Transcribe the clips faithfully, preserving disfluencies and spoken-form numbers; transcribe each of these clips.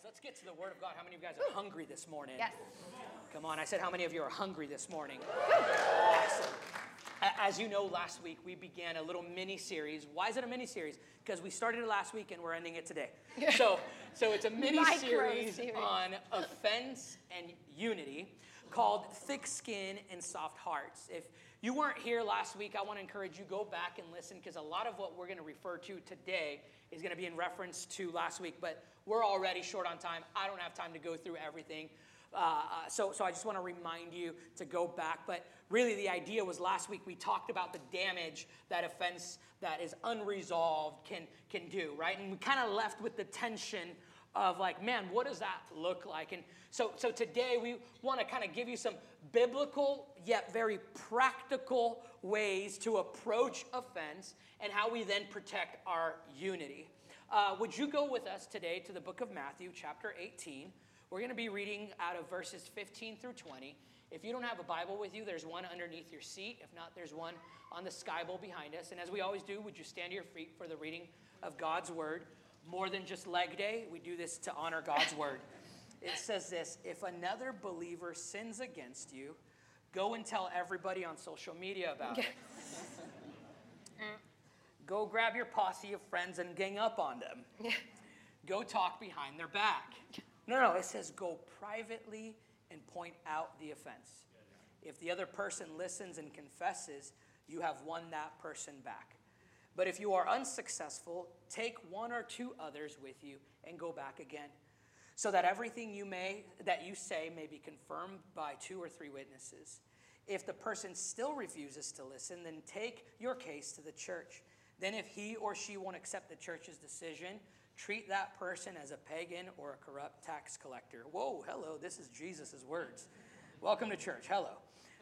Let's get to the Word of God. How many of you guys are hungry this morning? Yes. Come on, I said how many of you are hungry this morning? Awesome. As you know, last week we began a little mini-series. Why is it a mini-series? Because we started it last week and we're ending it today. So, so it's a mini-series on offense and unity called Thick Skin and Soft Hearts. If you weren't here last week, I want to encourage you, go back and listen, because a lot of what we're going to refer to today is going to be in reference to last week, but we're already short on time. I don't have time to go through everything. Uh, so, so I just want to remind you to go back. But really the idea was last week we talked about the damage that offense that is unresolved can, can do, right? And we kind of left with the tension of like, man, what does that look like? And so, so today we want to kind of give you some biblical yet very practical ways to approach offense and how we then protect our unity. Uh, would you go with us today to the book of Matthew, chapter eighteen? We're going to be reading out of verses fifteen through twenty. If you don't have a Bible with you, there's one underneath your seat. If not, there's one on the sky bowl behind us. And as we always do, would you stand to your feet for the reading of God's word? More than just leg day, we do this to honor God's word. It says this: if another believer sins against you, go and tell everybody on social media about it. Go grab your posse of friends and gang up on them. Go talk behind their back. No, no, it says go privately and point out the offense. If the other person listens and confesses, you have won that person back. But if you are unsuccessful, take one or two others with you and go back again, so that everything you may that you say may be confirmed by two or three witnesses. If the person still refuses to listen, then take your case to the church. Then if he or she won't accept the church's decision, treat that person as a pagan or a corrupt tax collector. Whoa, hello, this is Jesus' words. Welcome to church, hello.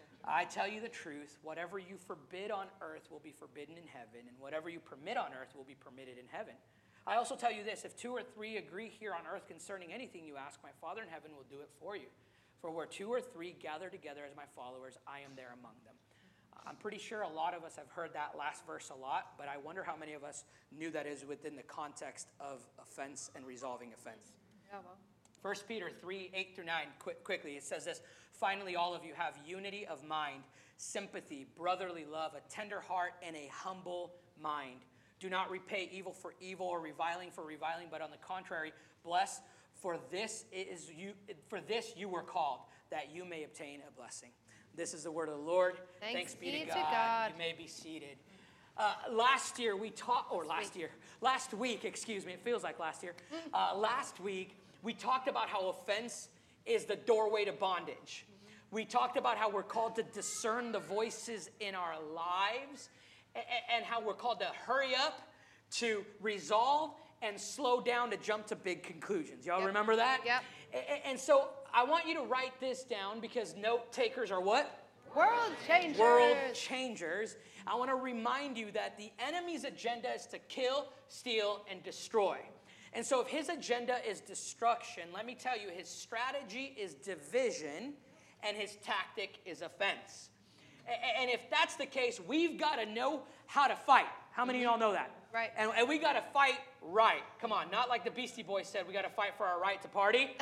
I tell you the truth, whatever you forbid on earth will be forbidden in heaven, and whatever you permit on earth will be permitted in heaven. I also tell you this: if two or three agree here on earth concerning anything you ask, my Father in heaven will do it for you. For where two or three gather together as my followers, I am there among them. I'm pretty sure a lot of us have heard that last verse a lot, but I wonder how many of us knew that is within the context of offense and resolving offense. Yeah, well. First Peter three, eight through nine, quick, quickly, it says this: finally, all of you have unity of mind, sympathy, brotherly love, a tender heart, and a humble mind. Do not repay evil for evil or reviling for reviling, but on the contrary, bless, for this is you, for this you were called, that you may obtain a blessing. This is the word of the Lord. Thanks, Thanks be, be to, to God. God. You may be seated. Uh, last year we talked, or last year, last week, excuse me, it feels like last year. Uh, last week we talked about how offense is the doorway to bondage. We talked about how we're called to discern the voices in our lives, and, and how we're called to hurry up, to resolve, and slow down to jump to big conclusions. Y'all Yep. remember that? Yep. And, and so I want you to write this down, because note takers are what? World changers. World changers. I want to remind you that the enemy's agenda is to kill, steal, and destroy. And so if his agenda is destruction, let me tell you, his strategy is division, and his tactic is offense. And if that's the case, we've got to know how to fight. How many of y'all know that? Right. And, and we got to fight right. Come on, not like the Beastie Boys said, we got to fight for our right to party.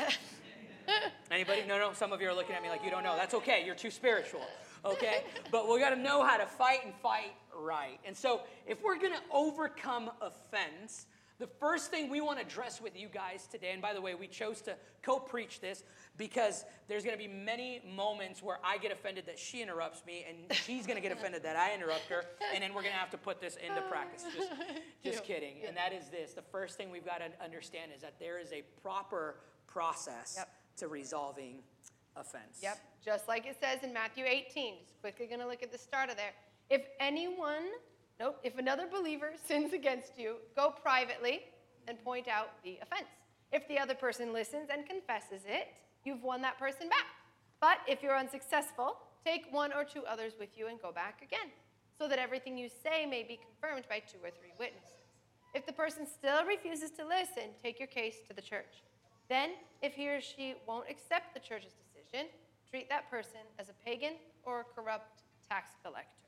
Anybody? No, no, some of you are looking at me like you don't know. That's okay, you're too spiritual, okay? But we got to know how to fight and fight right. And so if we're going to overcome offense, the first thing we want to address with you guys today, and by the way, we chose to co-preach this because there's going to be many moments where I get offended that she interrupts me, and she's going to get offended that I interrupt her, and then we're going to have to put this into practice. Just, just kidding. And that is this. The first thing we've got to understand is that there is a proper process Yep. to resolving offense. Yep, just like it says in Matthew eighteen. Just quickly going to look at the start of there. If anyone, nope, if another believer sins against you, go privately and point out the offense. If the other person listens and confesses it, you've won that person back. But if you're unsuccessful, take one or two others with you and go back again, so that everything you say may be confirmed by two or three witnesses. If the person still refuses to listen, take your case to the church. Then, if he or she won't accept the church's decision, treat that person as a pagan or a corrupt tax collector.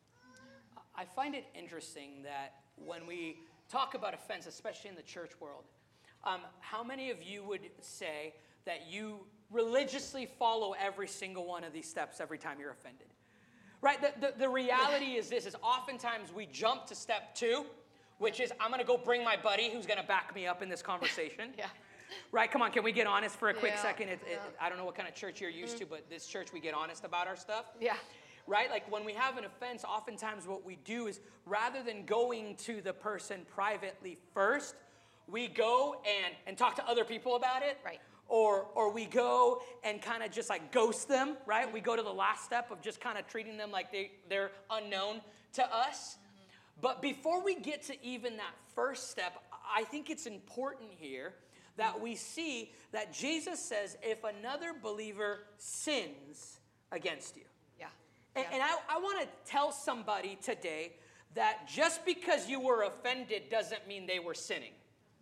I find it interesting that when we talk about offense, especially in the church world, Um, how many of you would say that you religiously follow every single one of these steps every time you're offended? Right? The, the, the reality is this, is oftentimes we jump to step two, which is I'm going to go bring my buddy who's going to back me up in this conversation. Yeah. Right? Come on, can we get honest for a quick Yeah, second? It, yeah. it, I don't know what kind of church you're used mm-hmm. to, but this church, we get honest about our stuff. Yeah. Right? Like when we have an offense, oftentimes what we do is rather than going to the person privately first, we go and, and talk to other people about it. Right. Or, or we go and kind of just like ghost them, right? Mm-hmm. We go to the last step of just kind of treating them like they, they're unknown to us. Mm-hmm. But before we get to even that first step, I think it's important here that we see that Jesus says if another believer sins against you. Yeah. And, yeah. and I, I want to tell somebody today that just because you were offended doesn't mean they were sinning.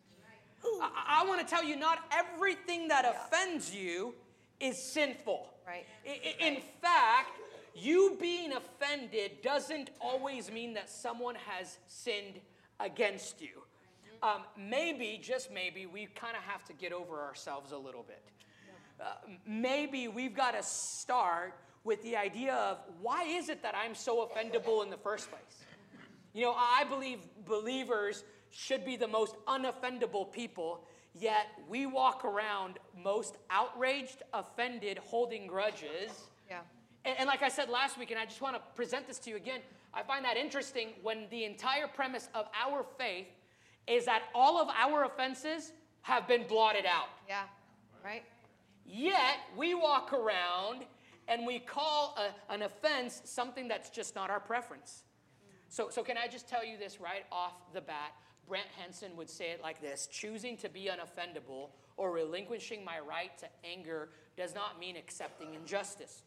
I, I want to tell you, not everything that yeah. offends you is sinful. Right. I, in right. fact, you being offended doesn't always mean that someone has sinned against you. Um, maybe, just maybe, we kind of have to get over ourselves a little bit. Uh, maybe we've got to start with the idea of why is it that I'm so offendable in the first place? You know, I believe believers should be the most unoffendable people, yet we walk around most outraged, offended, holding grudges. Yeah. And, and like I said last week, and I just want to present this to you again, I find that interesting when the entire premise of our faith is that all of our offenses have been blotted out. Yeah, right. Yet, we walk around and we call a, an offense something that's just not our preference. So, so can I just tell you this right off the bat? Brent Henson would say it like this: choosing to be unoffendable or relinquishing my right to anger does not mean accepting injustice.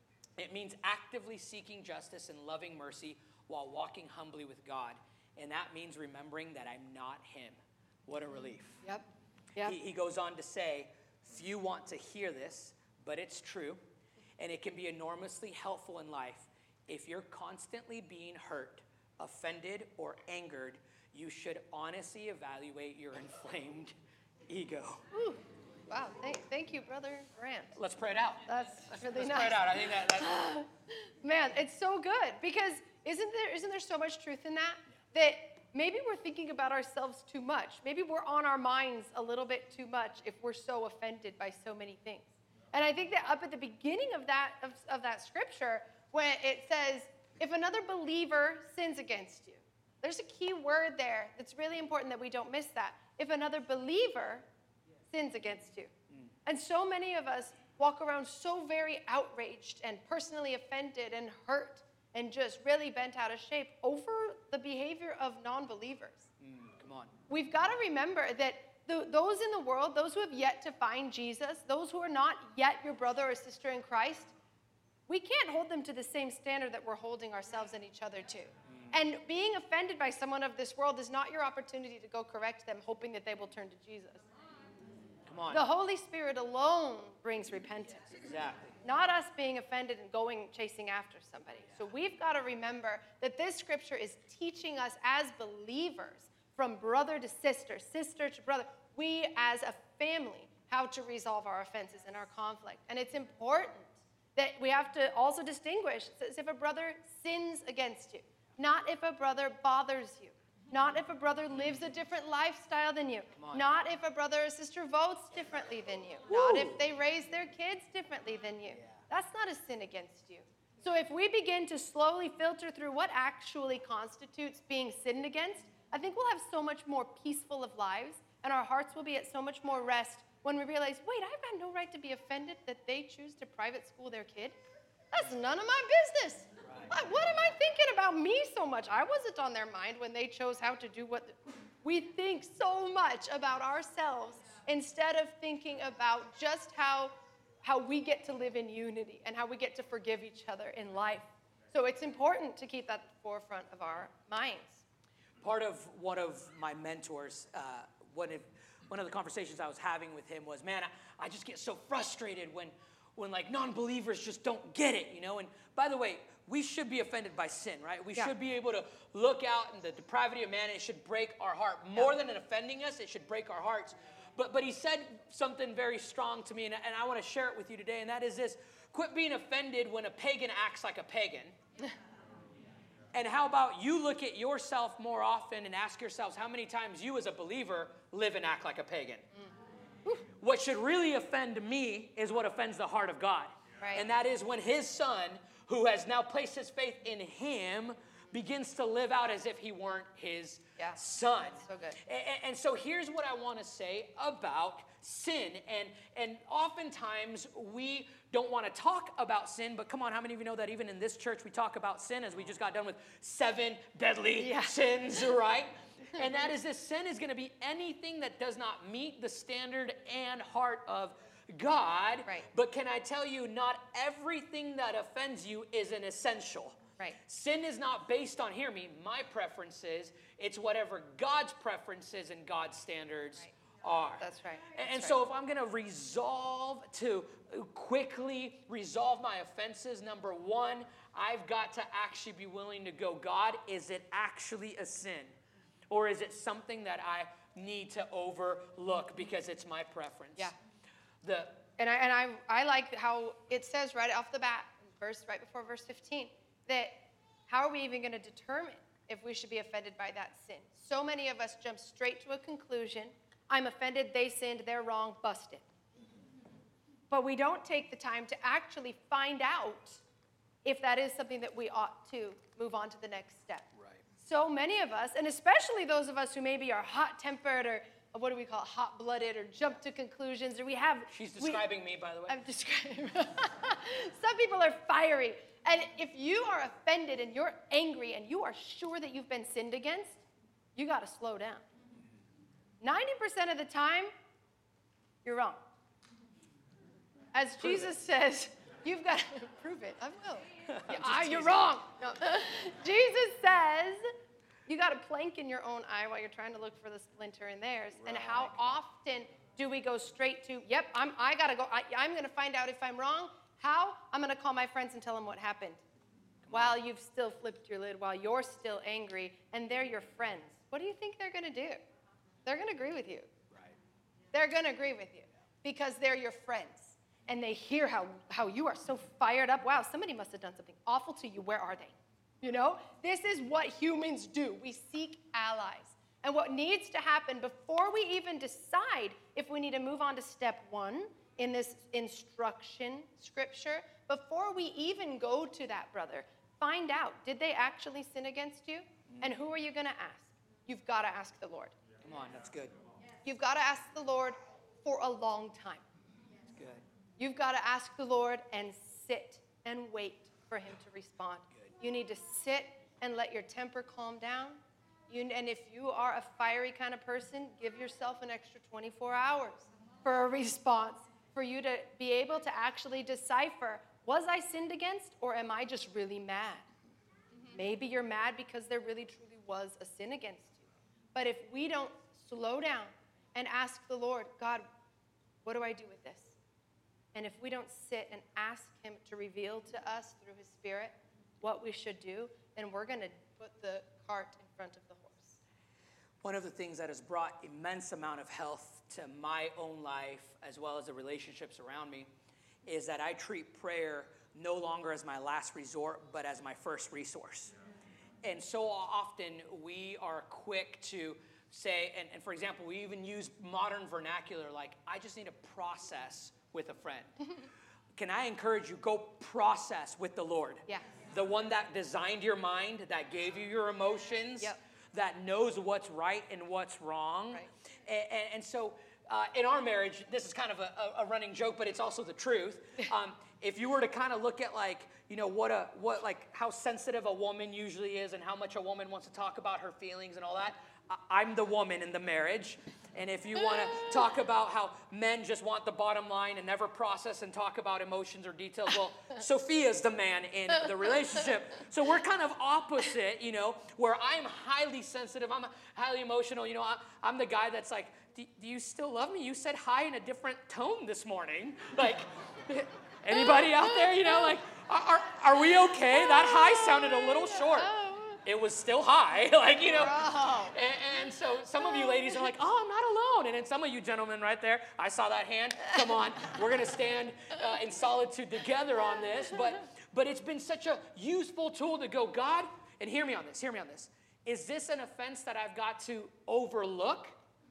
It means actively seeking justice and loving mercy while walking humbly with God. And that means remembering that I'm not him. What a relief. Yep. Yep. He, he goes on to say, few want to hear this, but it's true. And it can be enormously helpful in life. If you're constantly being hurt, offended, or angered, you should honestly evaluate your inflamed ego. Ooh. Wow. Thank, thank you, Brother Grant. Let's pray it out. That's really Let's nice. pray it out. I think that, that's... Man, it's so good because isn't there isn't there so much truth in that? That maybe we're thinking about ourselves too much. Maybe we're on our minds a little bit too much if we're so offended by so many things. And I think that up at the beginning of that of, of that scripture, when it says, if another believer sins against you, there's a key word there that's really important that we don't miss that. If another believer sins against you. Mm. And so many of us walk around so very outraged and personally offended and hurt and just really bent out of shape over the behavior of non-believers. Mm, come on. We've got to remember that the, those in the world, those who have yet to find Jesus, those who are not yet your brother or sister in Christ, we can't hold them to the same standard that we're holding ourselves and each other to. Mm. And being offended by someone of this world is not your opportunity to go correct them, hoping that they will turn to Jesus. Come on. The Holy Spirit alone brings repentance. Exactly. Not us being offended and going chasing after somebody. So we've got to remember that this scripture is teaching us as believers, from brother to sister, sister to brother, we as a family, how to resolve our offenses and our conflict. And it's important that we have to also distinguish. It says if a brother sins against you, not if a brother bothers you. Not if a brother lives a different lifestyle than you. Not if a brother or sister votes differently than you. Woo. Not if they raise their kids differently than you. Yeah. That's not a sin against you. So if we begin to slowly filter through what actually constitutes being sinned against, I think we'll have so much more peaceful of lives, and our hearts will be at so much more rest when we realize, wait, I've got no right to be offended that they choose to private school their kid. That's none of my business. What am I thinking about me so much? I wasn't on their mind when they chose how to do what. The, we think so much about ourselves instead of thinking about just how, how we get to live in unity and how we get to forgive each other in life. So it's important to keep that at the forefront of our minds. Part of one of my mentors, uh, one, of, one of the conversations I was having with him was, man, I, I just get so frustrated when, when like non-believers just don't get it, you know? And by the way, we should be offended by sin, right? We yeah. should be able to look out in the depravity of man, and it should break our heart. More yeah. than it offending us, it should break our hearts. But, but he said something very strong to me, and, and I want to share it with you today, and that is this. Quit being offended when a pagan acts like a pagan. And how about you look at yourself more often and ask yourselves how many times you as a believer live and act like a pagan. Mm. What should really offend me is what offends the heart of God. Right. And that is when his son, who has now placed his faith in him, begins to live out as if he weren't his yeah. son. That's so good. And, and so here's what I want to say about sin. And, and oftentimes we don't want to talk about sin, but come on, how many of you know that even in this church we talk about sin, as we just got done with seven deadly yeah. sins, right? And that is this: sin is going to be anything that does not meet the standard and heart of God. Right. But can I tell you, not everything that offends you is an essential. Right. Sin is not based on, hear me, my preferences. It's whatever God's preferences and God's standards right. are. That's right. And, That's and right. so if I'm going to resolve to quickly resolve my offenses, number one, I've got to actually be willing to go, God, is it actually a sin? Or is it something that I need to overlook because it's my preference? Yeah. The And I and I I like how it says right off the bat, verse right before verse fifteen, that how are we even going to determine if we should be offended by that sin? So many of us jump straight to a conclusion. I'm offended, they sinned, they're wrong, busted. But we don't take the time to actually find out if that is something that we ought to move on to the next step. Right. So many of us, and especially those of us who maybe are hot-tempered or what do we call it, hot-blooded, or jump to conclusions, or we have... She's describing we, me, by the way. I'm describing... Some people are fiery. And if you are offended and you're angry and you are sure that you've been sinned against, you got to slow down. ninety percent of the time, you're wrong. As prove Jesus it. says, you've got to prove it. I will. Yeah, ah, you're wrong. No. Jesus says, you got a plank in your own eye while you're trying to look for the splinter in theirs. Right. And how often do we go straight to, yep, I'm, I got to go. I, I'm going to find out if I'm wrong. How? I'm going to call my friends and tell them what happened. Come while on. You've still flipped your lid, while you're still angry, and they're your friends. What do you think they're going to do? They're going to agree with you. Right. They're going to agree with you because they're your friends. And they hear how, how you are so fired up. Wow, somebody must have done something awful to you. Where are they? You know, this is what humans do. We seek allies. And what needs to happen before we even decide if we need to move on to step one in this instruction scripture, before we even go to that brother, find out, did they actually sin against you? Mm-hmm. And who are you going to ask? You've got to ask the Lord. Come on, that's good. You've got to ask the Lord for a long time. That's good. You've got to ask the Lord and sit and wait for him to respond. Good. You need to sit and let your temper calm down. You, and if you are a fiery kind of person, give yourself an extra twenty-four hours for a response, for you to be able to actually decipher, was I sinned against, or am I just really mad? Mm-hmm. Maybe you're mad because there really truly was a sin against you. But if we don't slow down and ask the Lord, God, what do I do with this? And if we don't sit and ask him to reveal to us through his Spirit what we should do, then we're going to put the cart in front of the horse. One of the things that has brought immense amount of health to my own life, as well as the relationships around me, is that I treat prayer no longer as my last resort, but as my first resource. Yeah. And so often we are quick to say, and, and for example, we even use modern vernacular like, I just need to process with a friend. Can I encourage you, go process with the Lord? Yeah. The one that designed your mind, that gave you your emotions, yep. that knows what's right and what's wrong. Right. And, and, and so uh, in our marriage, this is kind of a, a running joke, but it's also the truth. Um, if you were to kind of look at like, you know, what a, what like how sensitive a woman usually is and how much a woman wants to talk about her feelings and all that, I'm the woman in the marriage. And if you want to talk about how men just want the bottom line and never process and talk about emotions or details, well, Sophia's the man in the relationship. So we're kind of opposite, you know, where I'm highly sensitive, I'm highly emotional. You know, I, I'm the guy that's like, do, do you still love me? You said hi in a different tone this morning. Like, anybody out there, you know, like, are, are we okay? That hi sounded a little short. It was still high, like, you know. And, and so some of you ladies are like, oh, I'm not on. And then some of you gentlemen right there, I saw that hand. Come on. We're going to stand uh, in solitude together on this. But, but it's been such a useful tool to go, God, and hear me on this, hear me on this. Is this an offense that I've got to overlook?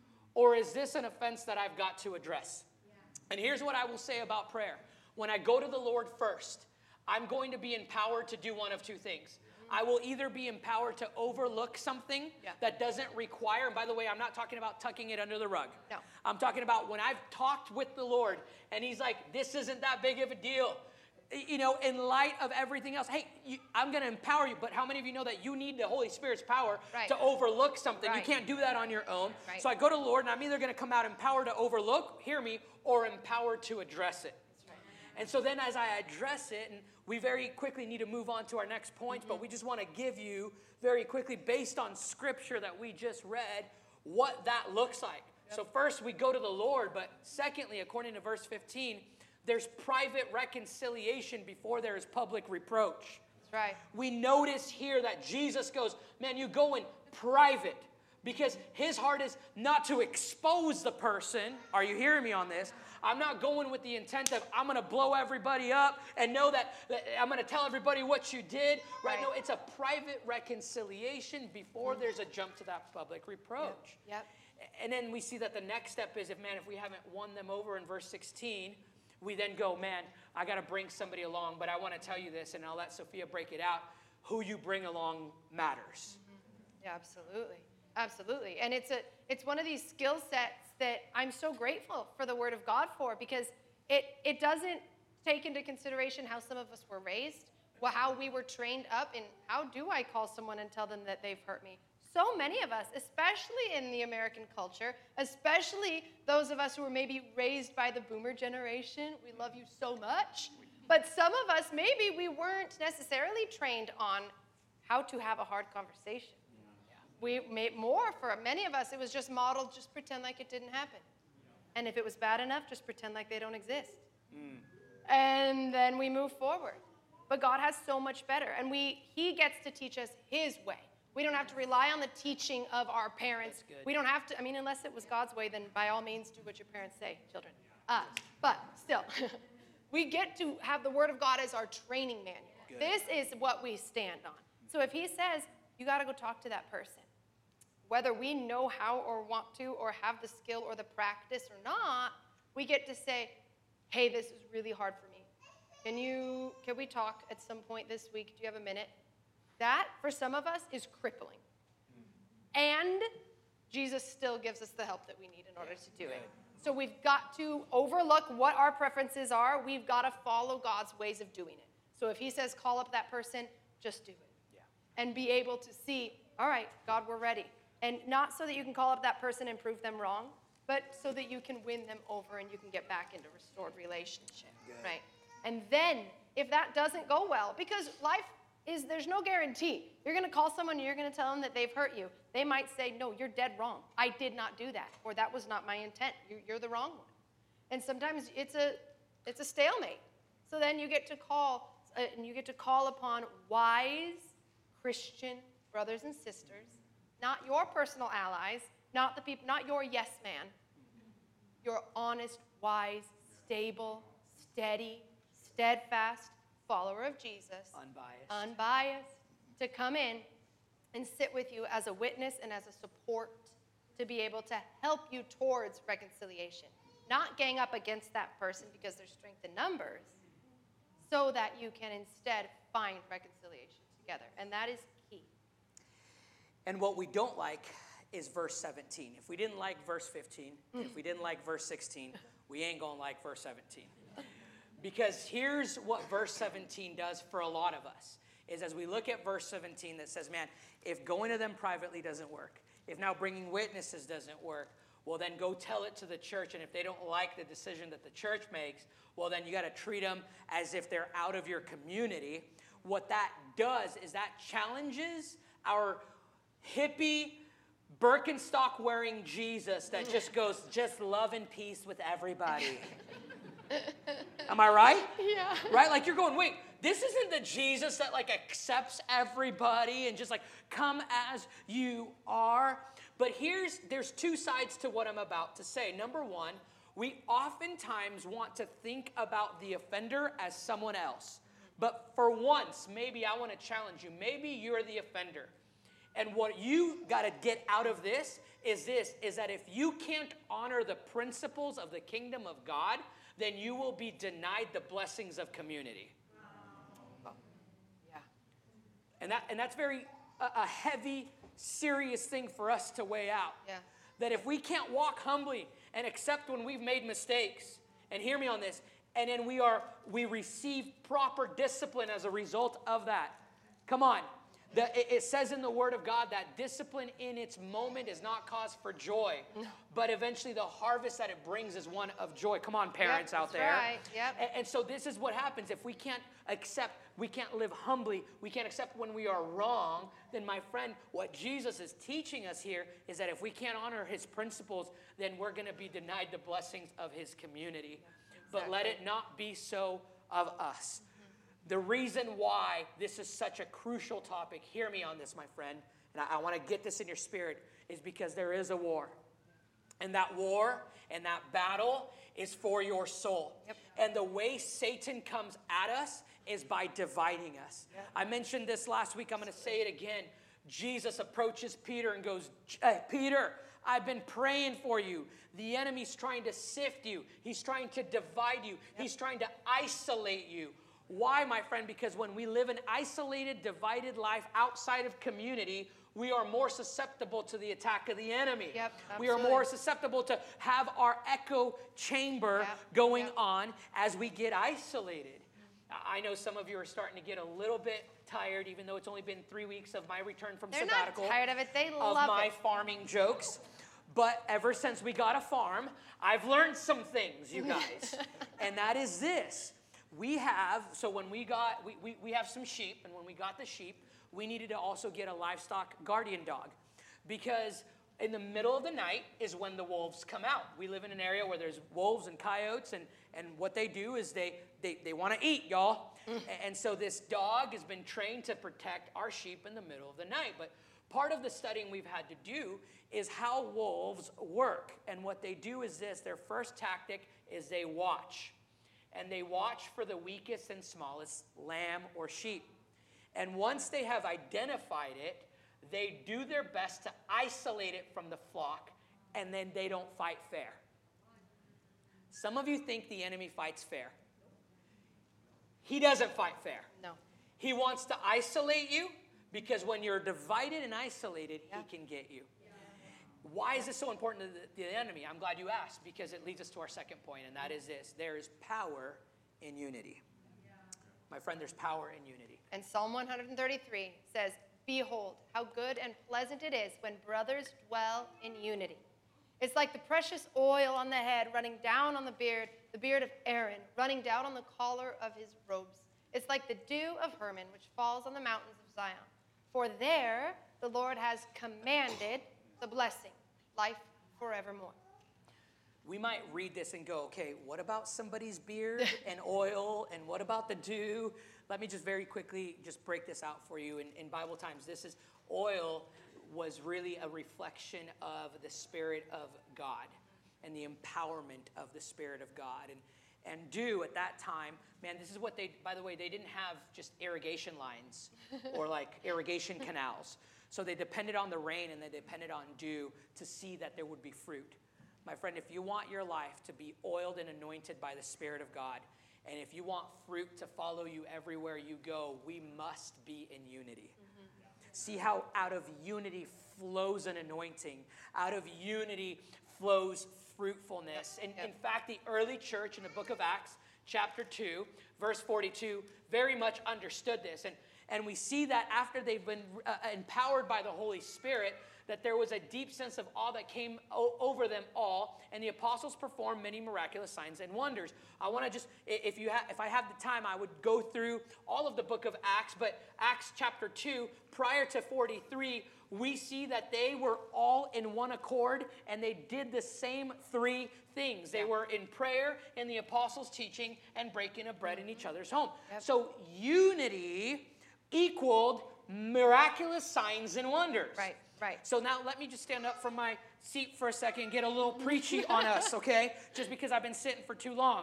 Or is this an offense that I've got to address? Yeah. And here's what I will say about prayer. When I go to the Lord first, I'm going to be empowered to do one of two things. I will either be empowered to overlook something yeah. that doesn't require, and by the way, I'm not talking about tucking it under the rug. No. I'm talking about when I've talked with the Lord and he's like, this isn't that big of a deal. You know, in light of everything else, hey, you, I'm going to empower you, but how many of you know that you need the Holy Spirit's power right. to overlook something? Right. You can't do that on your own. Right. So I go to the Lord and I'm either going to come out empowered to overlook, hear me, or empowered to address it. And so then as I address it, and we very quickly need to move on to our next point, mm-hmm. but we just want to give you very quickly, based on scripture that we just read, what that looks like. Yep. So first we go to the Lord, but secondly, according to verse fifteen, there's private reconciliation before there is public reproach. That's right. We notice here that Jesus goes, man, you go in private. Because his heart is not to expose the person. Are you hearing me on this? I'm not going with the intent of I'm going to blow everybody up and know that, that I'm going to tell everybody what you did. Right? right. No, it's a private reconciliation before mm-hmm. there's a jump to that public reproach. Yep. yep. And then we see that the next step is, if man, if we haven't won them over in verse sixteen, we then go, man, I got to bring somebody along. But I want to tell you this, and I'll let Sophia break it out. Who you bring along matters. Mm-hmm. Yeah, absolutely. Absolutely. And it's a it's one of these skill sets that I'm so grateful for the Word of God for, because it, it doesn't take into consideration how some of us were raised, well, how we were trained up, and how do I call someone and tell them that they've hurt me? So many of us, especially in the American culture, especially those of us who were maybe raised by the boomer generation, we love you so much. But some of us, maybe we weren't necessarily trained on how to have a hard conversation. We made more for many of us. It was just modeled, just pretend like it didn't happen. And if it was bad enough, just pretend like they don't exist. Mm. And then we move forward. But God has so much better. And we He gets to teach us His way. We don't have to rely on the teaching of our parents. We don't have to, I mean, unless it was God's way, then by all means do what your parents say, children. Uh, but still, we get to have the Word of God as our training manual. Good. This is what we stand on. So if He says, you got to go talk to that person, whether we know how or want to or have the skill or the practice or not, we get to say, hey, this is really hard for me. Can you, can we talk at some point this week? Do you have a minute? That, for some of us, is crippling. And Jesus still gives us the help that we need in order to do it. So we've got to overlook what our preferences are. We've got to follow God's ways of doing it. So if He says call up that person, just do it. Yeah. And be able to see, all right, God, we're ready. And not so that you can call up that person and prove them wrong, but so that you can win them over and you can get back into restored relationship, Good. Right? And then, if that doesn't go well, because life is, there's no guarantee. You're going to call someone and you're going to tell them that they've hurt you. They might say, no, you're dead wrong. I did not do that, or that was not my intent. You, you're the wrong one. And sometimes it's a, it's a stalemate. So then you get to call, uh, and you get to call upon wise Christian brothers and sisters, not your personal allies, not the people, not your yes man, your honest, wise, stable, steady, steadfast follower of Jesus, unbiased, unbiased, to come in and sit with you as a witness and as a support to be able to help you towards reconciliation, not gang up against that person because there's strength in numbers, so that you can instead find reconciliation together, and that is key. And what we don't like is verse seventeen. If we didn't like verse fifteen, mm. if we didn't like verse sixteen, we ain't gonna like verse seventeen. Because here's what verse seventeen does for a lot of us, is as we look at verse seventeen that says, man, if going to them privately doesn't work, if now bringing witnesses doesn't work, well then go tell it to the church, and if they don't like the decision that the church makes, well then you gotta treat them as if they're out of your community. What that does is that challenges our hippie, Birkenstock wearing Jesus that just goes, just love and peace with everybody. Am I right? Yeah. Right? Like you're going, wait, this isn't the Jesus that like accepts everybody and just like come as you are. But here's, there's two sides to what I'm about to say. Number one, we oftentimes want to think about the offender as someone else. But for once, maybe I want to challenge you. Maybe you're the offender. And what you got to get out of this is this, is that if you can't honor the principles of the kingdom of God, then you will be denied the blessings of community. Oh. Yeah. And that and that's very a, a heavy, serious thing for us to weigh out. Yeah. That if we can't walk humbly and accept when we've made mistakes, and hear me on this, and then we are we receive proper discipline as a result of that. Come on. The, it, it says in the Word of God that discipline in its moment is not cause for joy, no. but eventually the harvest that it brings is one of joy. Come on, parents yep, out there. Right. Yep. And, and so this is what happens. If we can't accept, we can't live humbly, we can't accept when we are wrong, then my friend, what Jesus is teaching us here is that if we can't honor his principles, then we're going to be denied the blessings of his community. Exactly. But let it not be so of us. The reason why this is such a crucial topic, hear me on this, my friend, and I, I want to get this in your spirit, is because there is a war. And that war and that battle is for your soul. Yep. And the way Satan comes at us is by dividing us. Yep. I mentioned this last week. I'm going to say it again. Jesus approaches Peter and goes, hey, Peter, I've been praying for you. The enemy's trying to sift you. He's trying to divide you. Yep. He's trying to isolate you. Why, my friend? Because when we live an isolated, divided life outside of community, we are more susceptible to the attack of the enemy. Yep, we are more susceptible to have our echo chamber yep, going yep. on as we get isolated. I know some of you are starting to get a little bit tired, even though it's only been three weeks of my return from They're sabbatical. They're not tired of it. They of love my it. farming jokes. But ever since we got a farm, I've learned some things, you guys. And that is this. We have, so when we got, we, we, we have some sheep, and when we got the sheep, we needed to also get a livestock guardian dog. Because in the middle of the night is when the wolves come out. We live in an area where there's wolves and coyotes, and, and what they do is they, they, they want to eat, y'all. Mm. And so this dog has been trained to protect our sheep in the middle of the night. But part of the studying we've had to do is how wolves work. And what they do is this, their first tactic is they watch. And they watch for the weakest and smallest lamb or sheep. And once they have identified it, they do their best to isolate it from the flock, and then they don't fight fair. Some of you think the enemy fights fair. He doesn't fight fair. No. He wants to isolate you, because when you're divided and isolated, yeah. he can get you. Why is this so important to the, the enemy? I'm glad you asked, because it leads us to our second point, and that is this. There is power in unity. My friend, there's power in unity. And Psalm one thirty-three says, behold, how good and pleasant it is when brothers dwell in unity. It's like the precious oil on the head running down on the beard, the beard of Aaron, running down on the collar of his robes. It's like the dew of Hermon, which falls on the mountains of Zion. For there the Lord has commanded the blessing, life forevermore. We might read this and go, okay, what about somebody's beard and oil, and what about the dew? Let me just very quickly just break this out for you. In, in Bible times, this is oil was really a reflection of the Spirit of God and the empowerment of the Spirit of God. And, and dew at that time, man, this is what they, by the way, they didn't have just irrigation lines or like irrigation canals. So they depended on the rain and they depended on dew to see that there would be fruit. My friend, if you want your life to be oiled and anointed by the Spirit of God, and if you want fruit to follow you everywhere you go, we must be in unity. Mm-hmm. See how out of unity flows an anointing. Out of unity flows fruitfulness. In, in fact, the early church in the book of Acts, chapter two, verse forty-two, very much understood this. And And we see that after they've been uh, empowered by the Holy Spirit, that there was a deep sense of awe that came o- over them all, and the apostles performed many miraculous signs and wonders. I want to just, if you ha- if I have the time, I would go through all of the book of Acts, but Acts chapter two, prior to forty-three, we see that they were all in one accord, and they did the same three things. They were in prayer, in the apostles' teaching, and breaking of bread in each other's home. Yep. So unity equaled miraculous signs and wonders. Right. Right. So now let me just stand up from my seat for a second and get a little preachy on us, okay? Just because I've been sitting for too long.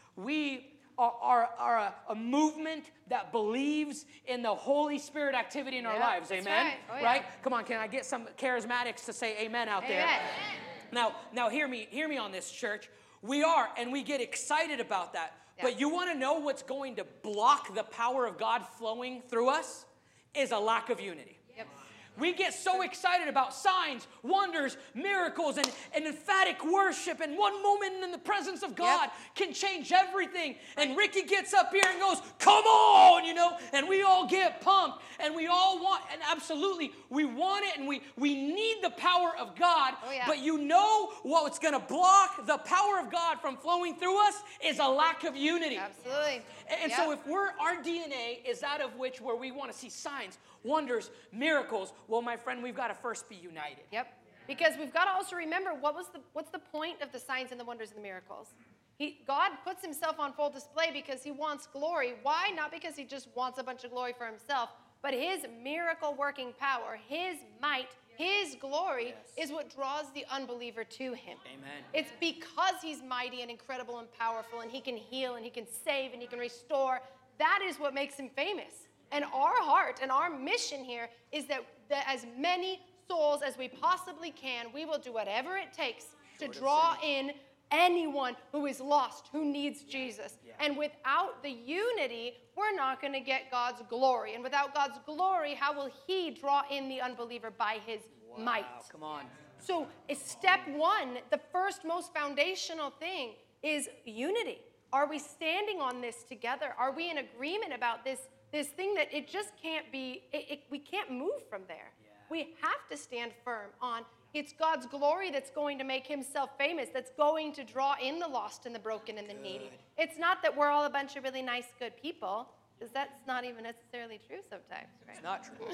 We are, are, are a, a movement that believes in the Holy Spirit activity in our Yeah, lives, that's amen? right. Oh, yeah. Right? Come on, can I get some charismatics to say amen out there? Amen. Now, now hear me, hear me on this, church. We are, and we get excited about that. Yeah. But you want to know what's going to block the power of God flowing through us? Is a lack of unity. Yep. We get so excited about signs, wonders, miracles, and, and emphatic worship, and one moment in the presence of God Yep. can change everything. And Ricky gets up here and goes, come on, you know, and we all get pumped, and we all want, and absolutely, we want it, and we, we need the power of God, Oh, yeah. but you know what's going to block the power of God from flowing through us is a lack of unity. Absolutely. And, and Yep. so if we're, our D N A is that of which where we want to see signs, wonders, miracles, well, my friend, we've got to first be united. Yep. Because we've got to also remember what was the what's the point of the signs and the wonders and the miracles? He, God puts himself on full display because he wants glory. Why? Not because he just wants a bunch of glory for himself, but his miracle working power, his might, his glory Yes. is what draws the unbeliever to him. Amen. It's because he's mighty and incredible and powerful, and he can heal and he can save and he can restore. That is what makes him famous. And our heart and our mission here is that, that as many souls as we possibly can, we will do whatever it takes to draw in anyone who is lost, who needs Jesus. Yeah. And without the unity, we're not going to get God's glory. And without God's glory, how will he draw in the unbeliever by his Wow, might? come on. So is step one, the first most foundational thing is unity. Are we standing on this together? Are we in agreement about this, this thing that it just can't be, it, it, we can't move from there. Yeah. We have to stand firm on it's God's glory that's going to make himself famous, that's going to draw in the lost and the broken and the needy. It's not that we're all a bunch of really nice, good people, because that's not even necessarily true sometimes, right? It's not true.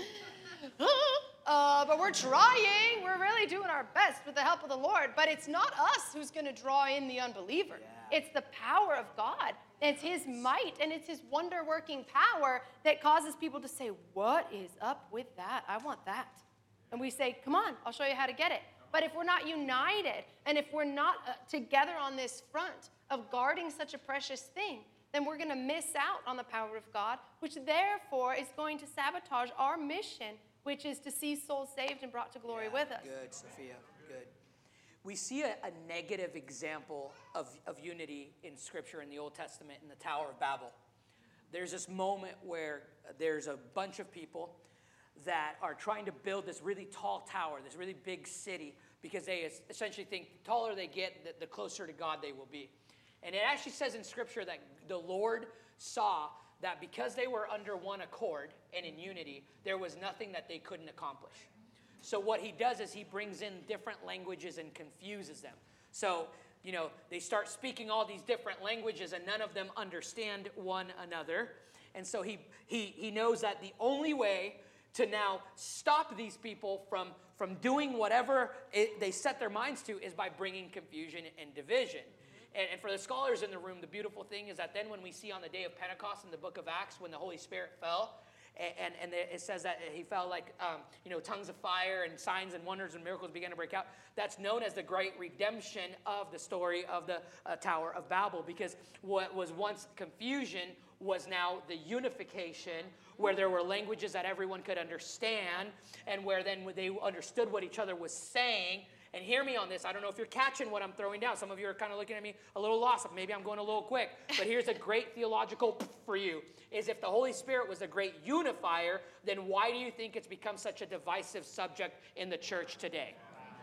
Uh, but we're trying. We're really doing our best with the help of the Lord. But it's not us who's going to draw in the unbeliever. Yeah. It's the power of God. It's his might and it's his wonder-working power that causes people to say, what is up with that? I want that. And we say, come on, I'll show you how to get it. But if we're not united and if we're not uh, together on this front of guarding such a precious thing, then we're going to miss out on the power of God, which therefore is going to sabotage our mission, which is to see souls saved and brought to glory Yeah, with us. Good, Sophia, good. We see a, a negative example of, of unity in Scripture in the Old Testament in the Tower of Babel. There's this moment where there's a bunch of people that are trying to build this really tall tower, this really big city, because they essentially think the taller they get, the, the closer to God they will be. And it actually says in Scripture that the Lord saw that because they were under one accord and in unity, there was nothing that they couldn't accomplish. So what he does is he brings in different languages and confuses them. So, you know, they start speaking all these different languages and none of them understand one another. And so he he he knows that the only way to now stop these people from, from doing whatever it, they set their minds to is by bringing confusion and division. And, and for the scholars in the room, the beautiful thing is that then when we see on the day of Pentecost in the book of Acts, when the Holy Spirit fell, and, and, and it says that he fell like, um, you know, tongues of fire and signs and wonders and miracles began to break out. That's known as the great redemption of the story of the uh, Tower of Babel, because what was once confusion was now the unification, where there were languages that everyone could understand, and where then they understood what each other was saying. And hear me on this. I don't know if you're catching what I'm throwing down. Some of you are kind of looking at me a little lost. Maybe I'm going a little quick. But here's a great theological for you, is if the Holy Spirit was a great unifier, then why do you think it's become such a divisive subject in the church today?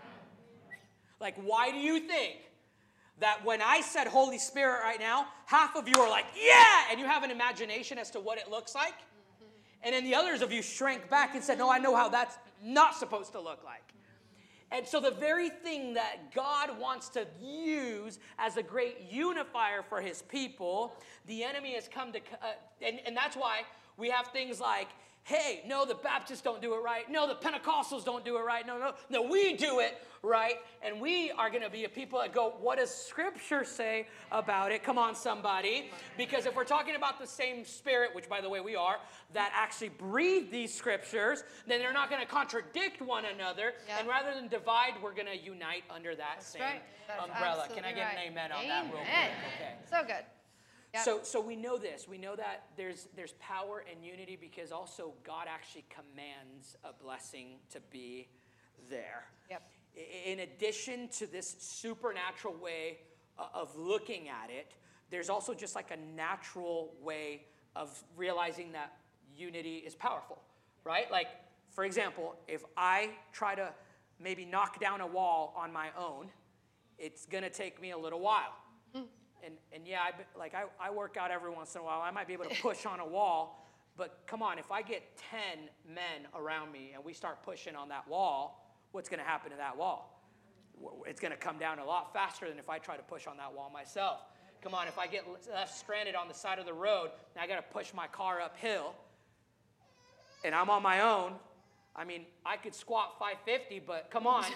Like, why do you think that when I said Holy Spirit right now, half of you are like, yeah, and you have an imagination as to what it looks like? And then the others of you shrank back and said, no, I know how that's not supposed to look like. And so the very thing that God wants to use as a great unifier for his people, the enemy has come to, uh, and, and that's why we have things like hey, no, the Baptists don't do it right. No, the Pentecostals don't do it right. No, no, no, we do it right. And we are going to be a people that go, what does Scripture say about it? Come on, somebody. Because if we're talking about the same Spirit, which, by the way, we are, that actually breathed these Scriptures, then they're not going to contradict one another. Yep. And rather than divide, we're going to unite under that That's same right. That's umbrella. Can I get right. an amen on amen. that real quick? Okay. So good. Yep. So, so we know this. We know that there's there's power in unity because also God actually commands a blessing to be there. Yep. In addition to this supernatural way of looking at it, there's also just like a natural way of realizing that unity is powerful, right? Like, for example, if I try to maybe knock down a wall on my own, it's going to take me a little while. Mm. And and yeah, I, like I, I work out every once in a while. I might be able to push on a wall, but come on, if I get ten men around me and we start pushing on that wall, what's going to happen to that wall? It's going to come down a lot faster than if I try to push on that wall myself. Come on, if I get left stranded on the side of the road and I got to push my car uphill and I'm on my own, I mean, I could squat five fifty, but come on.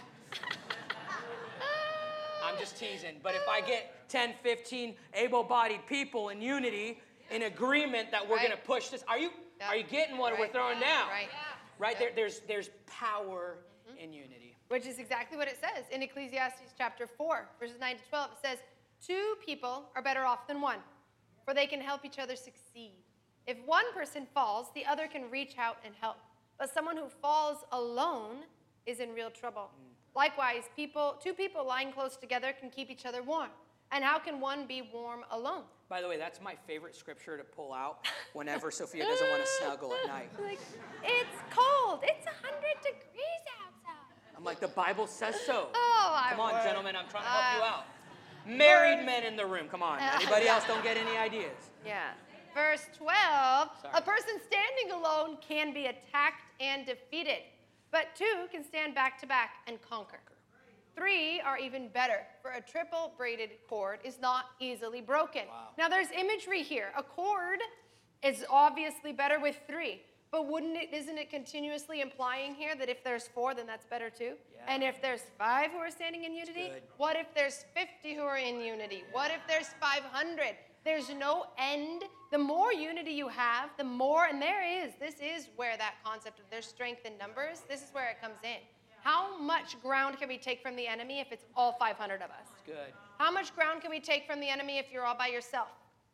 I'm just teasing. But if I get ten, fifteen able-bodied people in unity, in agreement that we're right. going to push this. Are you yep. are you getting what right. we're throwing down? Right. Right? Yep. There, there's, there's power mm-hmm. in unity. Which is exactly what it says in Ecclesiastes chapter four, verses nine to twelve. It says, two people are better off than one, for they can help each other succeed. If one person falls, the other can reach out and help. But someone who falls alone is in real trouble. Mm. Likewise, people, two people lying close together can keep each other warm. And how can one be warm alone? By the way, that's my favorite scripture to pull out whenever Sophia doesn't want to snuggle at night. Like, it's cold. It's one hundred degrees outside. I'm like, the Bible says so. Oh, I Come on, would. gentlemen, I'm trying to help uh, you out. Married verse, men in the room, come on. Anybody else don't get any ideas? Yeah. Verse twelve, Sorry. A person standing alone can be attacked and defeated, but two can stand back to back and conquer. Three are even better, for a triple braided cord is not easily broken. Wow. Now there's imagery here. A cord is obviously better with three, but wouldn't it, isn't it continuously implying here that if there's four, then that's better too? Yeah. And if there's five who are standing in unity, what if there's fifty who are in unity? What if there's five hundred? There's no end. The more unity you have, the more, and there is, this is where that concept of there's strength in numbers, this is where it comes in. How much ground can we take from the enemy if it's all five hundred of us? Good. How much ground can we take from the enemy if you're all by yourself?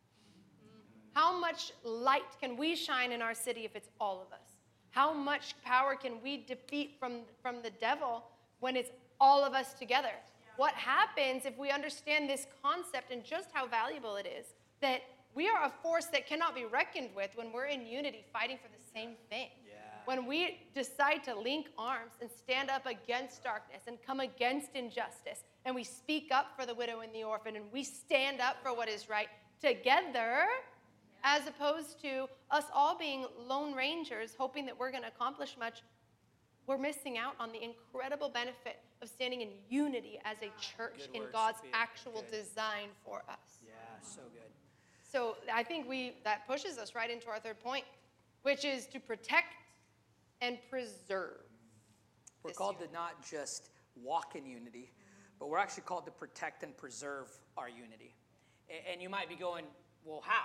How much light can we shine in our city if it's all of us? How much power can we defeat from, from the devil when it's all of us together? What happens if we understand this concept and just how valuable it is, that we are a force that cannot be reckoned with when we're in unity fighting for the same thing? Yeah. When we decide to link arms and stand up against darkness and come against injustice, and we speak up for the widow and the orphan, and we stand up for what is right together, as opposed to us all being lone rangers hoping that we're going to accomplish much, we're missing out on the incredible benefit of standing in unity as a church Good in words, God's Sophia. actual Good. design for us. Yeah, so good. So I think we that pushes us right into our third point, which is to protect and preserve. We're called unity. to not just walk in unity, but we're actually called to protect and preserve our unity. And you might be going, well, how?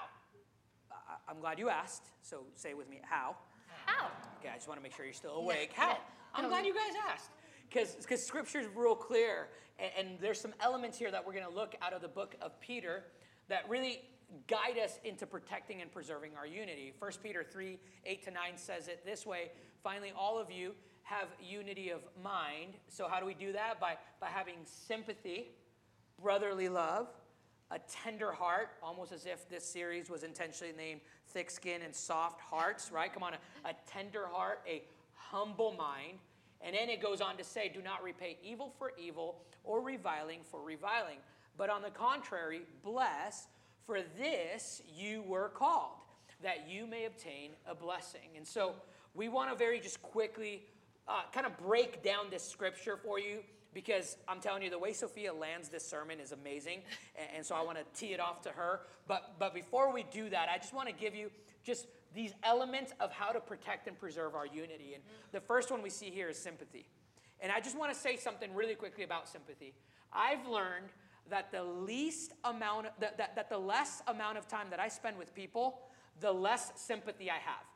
I'm glad you asked, so say with me, how? How? Okay, I just want to make sure you're still awake. Yeah, how? yeah. I'm Um, glad you guys asked, because Scripture is real clear, and, and there's some elements here that we're going to look out of the book of Peter that really guide us into protecting and preserving our unity. First Peter three, eight to nine says it this way, finally, all of you have unity of mind. So how do we do that? By, by having sympathy, brotherly love, a tender heart, almost as if this series was intentionally named Thick Skin and Soft Hearts, right? Come on, a, a tender heart, a humble mind. And then it goes on to say, do not repay evil for evil or reviling for reviling. But on the contrary, bless, for this you were called, that you may obtain a blessing. And so we want to very just quickly uh, kind of break down this scripture for you, because I'm telling you, the way Sophia lands this sermon is amazing, and, and so I want to tee it off to her. But but before we do that, I just want to give you just these elements of how to protect and preserve our unity. And the first one we see here is sympathy. And I just want to say something really quickly about sympathy. I've learned that the least amount, that, that, that the less amount of time that I spend with people, the less sympathy I have.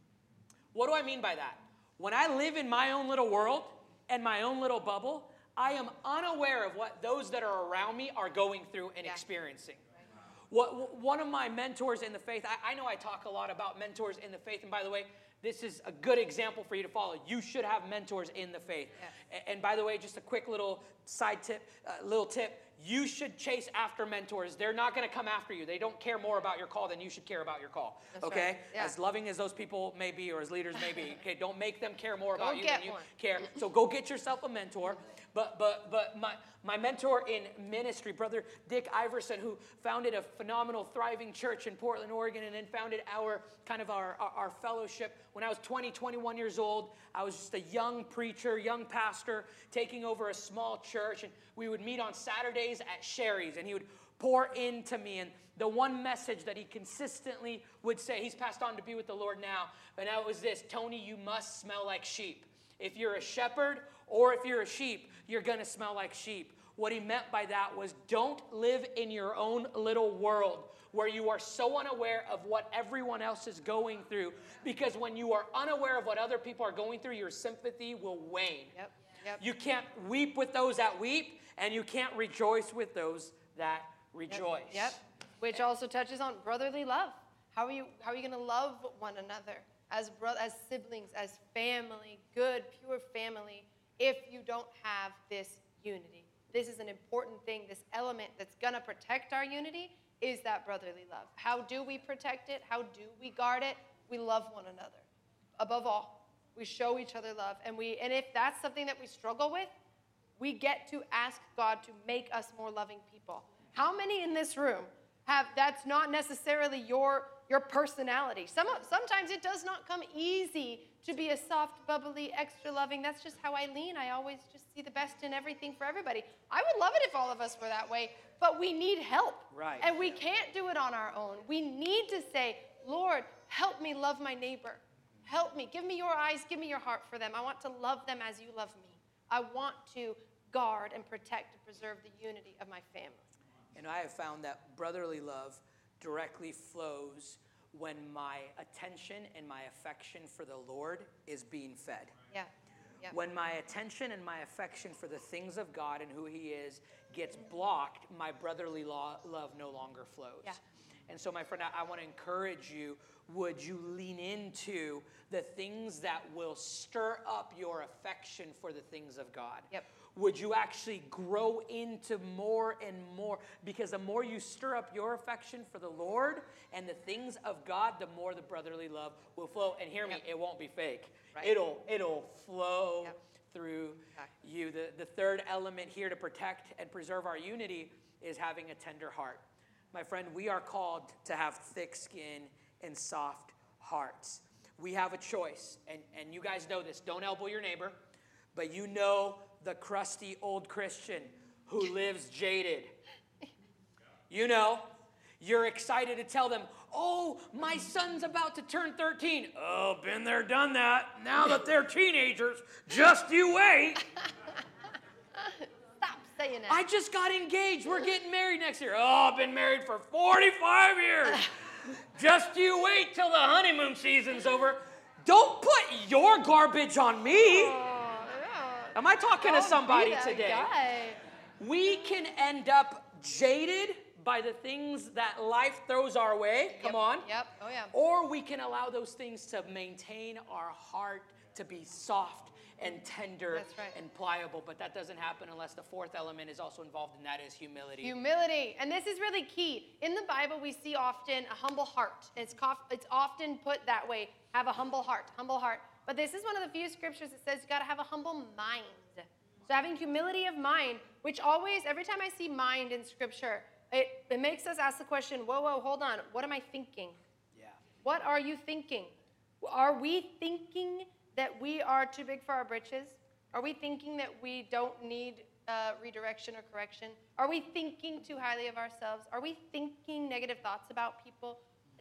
What do I mean by that? When I live in my own little world and my own little bubble, I am unaware of what those that are around me are going through and yeah. experiencing. What, one of my mentors in the faith, I, I know I talk a lot about mentors in the faith, and by the way, this is a good example for you to follow. You should have mentors in the faith. Yeah. And, and by the way, just a quick little side tip, uh, little tip, you should chase after mentors. They're not going to come after you. They don't care more about your call than you should care about your call. That's okay? Right. Yeah. As loving as those people may be or as leaders may be, okay, don't make them care more about you than you one. care. So go get yourself a mentor. But but but my my mentor in ministry, Brother Dick Iverson, who founded a phenomenal, thriving church in Portland, Oregon, and then founded our kind of our, our, our fellowship. When I was twenty, twenty-one years old, I was just a young preacher, young pastor, taking over a small church, and we would meet on Saturdays at Sherry's, and he would pour into me. And the one message that he consistently would say, he's passed on to be with the Lord now, and that was this: Tony, you must smell like sheep. If you're a shepherd or if you're a sheep, you're going to smell like sheep. What he meant by that was, don't live in your own little world where you are so unaware of what everyone else is going through, because when you are unaware of what other people are going through, your sympathy will wane. Yep. Yep. You can't weep with those that weep, and you can't rejoice with those that rejoice. Yep. Yep. Which also touches on brotherly love. How are you how are you going to love one another as bro- as siblings, as family, good, pure family, if you don't have this unity? This is an important thing. This element that's going to protect our unity is that brotherly love. How do we protect it? How do we guard it? We love one another. Above all, we show each other love. And we and if that's something that we struggle with, we get to ask God to make us more loving people. How many in this room have, that's not necessarily your, your personality? Some, sometimes it does not come easy to be a soft, bubbly, extra loving. That's just how I lean. I always just see the best in everything for everybody. I would love it if all of us were that way, but we need help. Right. And we can't do it on our own. We need to say, Lord, help me love my neighbor. Help me. Give me your eyes. Give me your heart for them. I want to love them as you love me. I want to guard and protect and preserve the unity of my family. And I have found that brotherly love directly flows when my attention and my affection for the Lord is being fed. Yeah. Yeah. When my attention and my affection for the things of God and who he is gets blocked, my brotherly lo- love no longer flows. Yeah. And so, my friend, I, I want to encourage you, would you lean into the things that will stir up your affection for the things of God? Yep. Would you actually grow into more and more? Because the more you stir up your affection for the Lord and the things of God, the more the brotherly love will flow. And hear me, yep. It won't be fake. Right. It'll it'll flow yep. through exactly. you. The, the third element here to protect and preserve our unity is having a tender heart. My friend, we are called to have thick skin and soft hearts. We have a choice, and, and you guys know this. Don't elbow your neighbor, but you know the crusty old Christian who lives jaded. You know, you're excited to tell them, oh, my son's about to turn thirteen. Oh, been there, done that. Now that they're teenagers, just you wait. Stop saying that. I just got engaged. We're getting married next year. Oh, I've been married for forty-five years. Just you wait till the honeymoon season's over. Don't put your garbage on me. Oh, yeah. Am I talking Don't to somebody today? Guy. We can end up jaded by the things that life throws our way. Come yep. on. Yep. Oh, yeah. Or we can allow those things to maintain our heart to be soft and tender That's right. and pliable. But that doesn't happen unless the fourth element is also involved, and that is humility. Humility. And this is really key. In the Bible, we see often a humble heart. It's, cof- it's often put that way. Have a humble heart. Humble heart. But this is one of the few scriptures that says you got to have a humble mind. So having humility of mind, which always, every time I see mind in scripture, it, it makes us ask the question, whoa, whoa, hold on. What am I thinking? Yeah. What are you thinking? Are we thinking that we are too big for our britches? Are we thinking that we don't need uh, redirection or correction? Are we thinking too highly of ourselves? Are we thinking negative thoughts about people?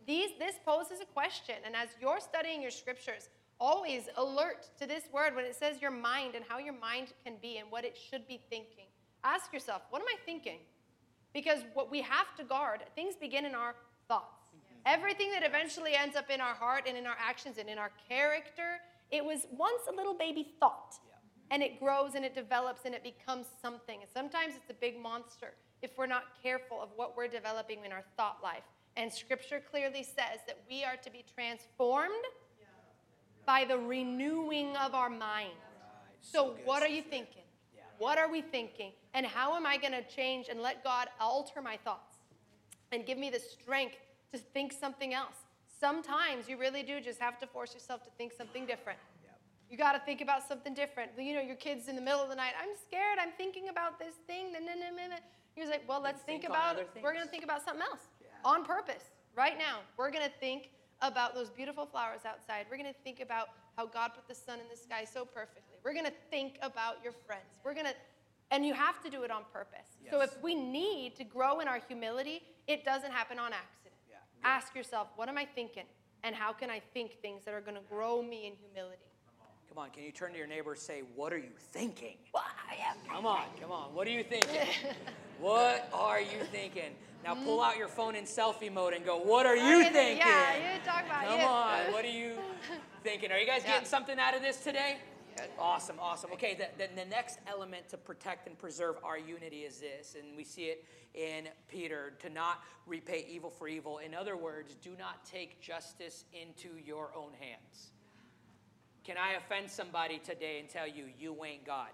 these, this poses a question. And as you're studying your scriptures, always alert to this word when it says your mind and how your mind can be and what it should be thinking. Ask yourself, what am I thinking? Because what we have to guard, things begin in our thoughts. Everything that eventually ends up in our heart and in our actions and in our character, it was once a little baby thought. And it grows and it develops and it becomes something. And sometimes it's a big monster if we're not careful of what we're developing in our thought life. And Scripture clearly says that we are to be transformed by the renewing of our mind. So what are you thinking? What are we thinking? And how am I going to change and let God alter my thoughts and give me the strength to think something else? Sometimes you really do just have to force yourself to think something different. You got to think about something different. You know, your kid's in the middle of the night. I'm scared. I'm thinking about this thing. You're like, well, let's think, think about, we're going to think about something else yeah. on purpose. Right now, we're going to think about those beautiful flowers outside. We're going to think about how God put the sun in the sky so perfectly. We're going to think about your friends. We're going to, and you have to do it on purpose. Yes. So if we need to grow in our humility, it doesn't happen on accident. Yeah. Yeah. Ask yourself, what am I thinking? And how can I think things that are going to grow me in humility? Come on, can you turn to your neighbor and say, what are you thinking? Come on, come on. What are you thinking? What are you thinking? Now pull out your phone in selfie mode and go, what are you thinking? Yeah, you talk about it. Come on, what are you thinking? Are you guys getting something out of this today? Awesome, awesome. Okay, the, the, the next element to protect and preserve our unity is this, and we see it in Peter, to not repay evil for evil. In other words, do not take justice into your own hands. Can I offend somebody today and tell you, you ain't God?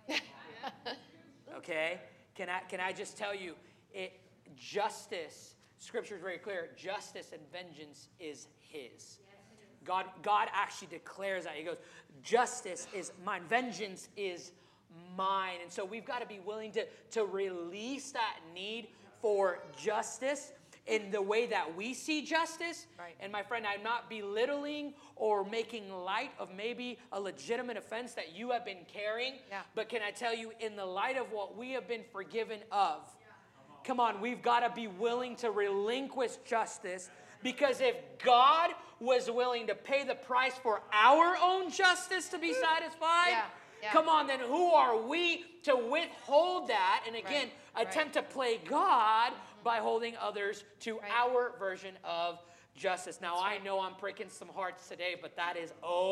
Okay? Can I, can I just tell you, it, justice, Scripture is very clear, justice and vengeance is His. God, God actually declares that. He goes, justice is mine, vengeance is mine. And so we've got to be willing to, to release that need for justice in the way that we see justice. Right. And my friend, I'm not belittling or making light of maybe a legitimate offense that you have been carrying. Yeah. But can I tell you, in the light of what we have been forgiven of, yeah. come on, we've got to be willing to relinquish justice. Because if God was willing to pay the price for our own justice to be satisfied, yeah. Yeah. come on, then who are we to withhold that and again right. attempt right. to play God by holding others to right. our version of justice? Now, right. I know I'm pricking some hearts today, but that is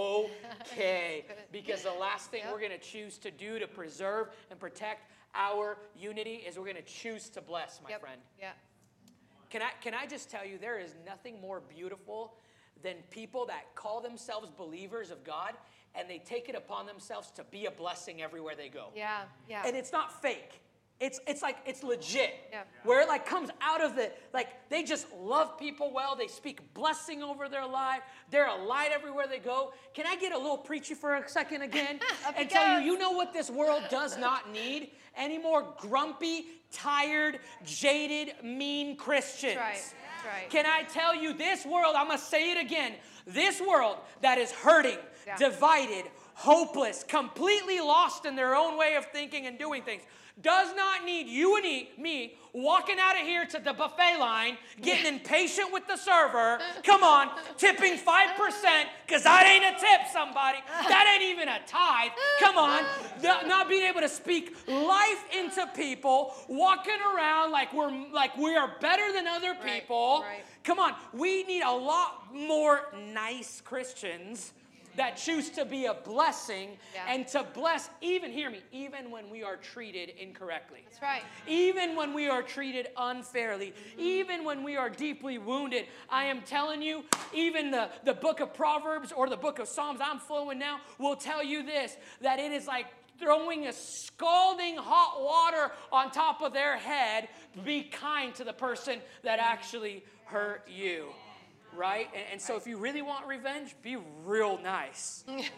okay. Because the last thing yep. we're going to choose to do to preserve and protect our unity is we're going to choose to bless, my yep. friend. Yeah. Can I, can I just tell you, there is nothing more beautiful than people that call themselves believers of God and they take it upon themselves to be a blessing everywhere they go. Yeah, yeah. And it's not fake. It's it's like, it's legit. Yeah. Where it like comes out of the, like they just love people well. They speak blessing over their life. They're a light everywhere they go. Can I get a little preachy for a second again? And tell you, you know what this world does not need? Any more grumpy, tired, jaded, mean Christians. That's right. That's right. Can I tell you, this world, I'm going to say it again, this world that is hurting, yeah. divided, hopeless, completely lost in their own way of thinking and doing things, does not need you and me walking out of here to the buffet line, getting impatient with the server. Come on, tipping five percent, because that ain't a tip, somebody. That ain't even a tithe. Come on. Not being able to speak life into people, walking around like we're like we are better than other people. Right, right. Come on. We need a lot more nice Christians that choose to be a blessing yeah. and to bless, even, hear me, even when we are treated incorrectly. That's right. Even when we are treated unfairly, mm-hmm. even when we are deeply wounded. I am telling you, even the, the book of Proverbs or the book of Psalms I'm flowing now will tell you this, that it is like throwing a scalding hot water on top of their head. Be kind to the person that actually hurt you. Right? And, and so if you really want revenge, be real nice. bless,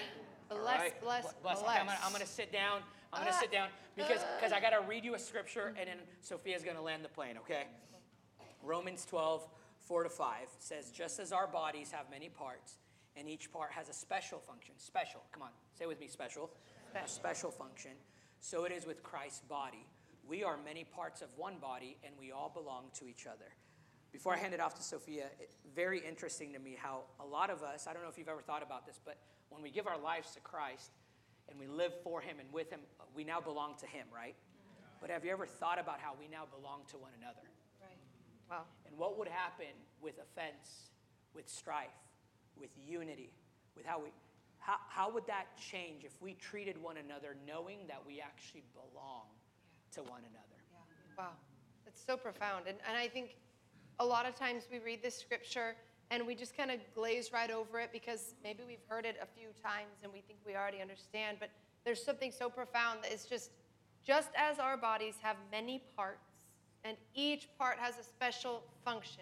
right? bless, bless, bless. Okay, I'm going to sit down. I'm going to sit down because because I got to read you a scripture and then Sophia's going to land the plane, okay? Romans twelve, four to five says, just as our bodies have many parts and each part has a special function, special, come on, say with me, special, special. a special function, so it is with Christ's body. We are many parts of one body and we all belong to each other. Before I hand it off to Sophia, it, very interesting to me how a lot of us, I don't know if you've ever thought about this, but when we give our lives to Christ and we live for him and with him, we now belong to him, right? Yeah. But have you ever thought about how we now belong to one another? Right. Wow. And what would happen with offense, with strife, with unity, with how we, how, how would that change if we treated one another knowing that we actually belong yeah. to one another? Yeah. Wow. That's so profound. And, and I think a lot of times we read this scripture and we just kind of glaze right over it because maybe we've heard it a few times and we think we already understand. But there's something so profound that it's just, just as our bodies have many parts and each part has a special function.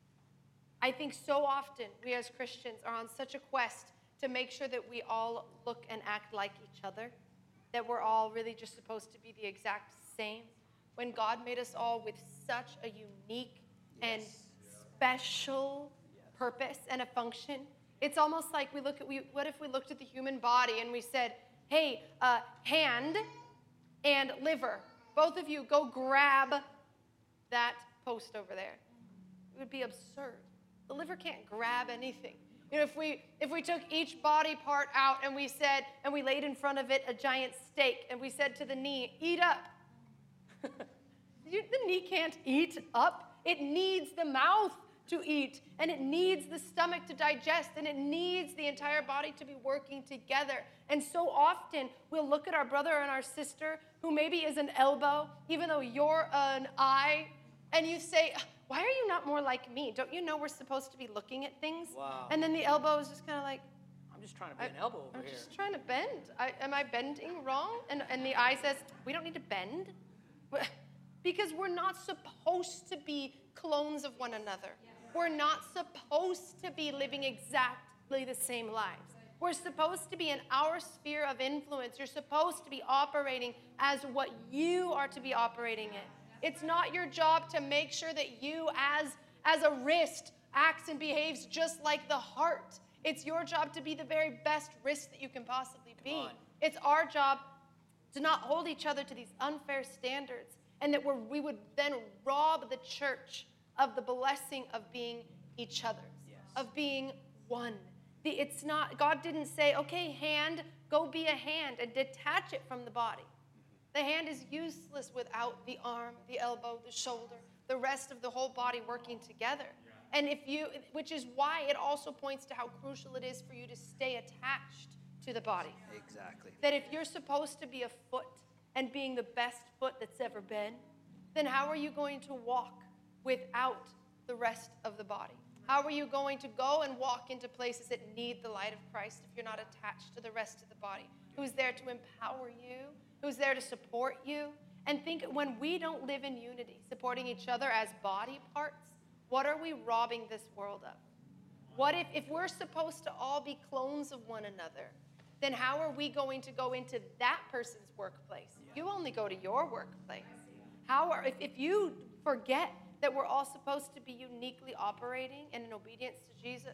I think so often we as Christians are on such a quest to make sure that we all look and act like each other, that we're all really just supposed to be the exact same, when God made us all with such a unique and special purpose and a function. It's almost like we look at, we, what if we looked at the human body and we said, hey, uh, hand and liver, both of you go grab that post over there. It would be absurd. The liver can't grab anything. You know, if we if we took each body part out and we said, and we laid in front of it a giant steak and we said to the knee, eat up. you, the knee can't eat up. It needs the mouth to eat, and it needs the stomach to digest, and it needs the entire body to be working together. And so often, we'll look at our brother and our sister, who maybe is an elbow, even though you're an eye, and you say, why are you not more like me? Don't you know we're supposed to be looking at things? Wow. And then the elbow is just kind of like, I'm just trying to be an elbow over I'm here. I'm just trying to bend. I, am I bending wrong? And, and the eye says, we don't need to bend. Because we're not supposed to be clones of one another. We're not supposed to be living exactly the same lives. We're supposed to be in our sphere of influence. You're supposed to be operating as what you are to be operating in. It's not your job to make sure that you, as, as a wrist, acts and behaves just like the heart. It's your job to be the very best wrist that you can possibly be. It's our job to not hold each other to these unfair standards, and that we're, we would then rob the church of the blessing of being each other's, yes. of being one. The, it's not, God didn't say, okay, hand, go be a hand and detach it from the body. The hand is useless without the arm, the elbow, the shoulder, the rest of the whole body working together. Yeah. And if you, which is why it also points to how crucial it is for you to stay attached to the body. Exactly. That if you're supposed to be a foot and being the best foot that's ever been, then how are you going to walk without the rest of the body? How are you going to go and walk into places that need the light of Christ if you're not attached to the rest of the body? Who's there to empower you? Who's there to support you? And think, when we don't live in unity, supporting each other as body parts, what are we robbing this world of? What if, if we're supposed to all be clones of one another, then how are we going to go into that person's workplace? You only go to your workplace. How are, if, if you forget that we're all supposed to be uniquely operating and in obedience to Jesus,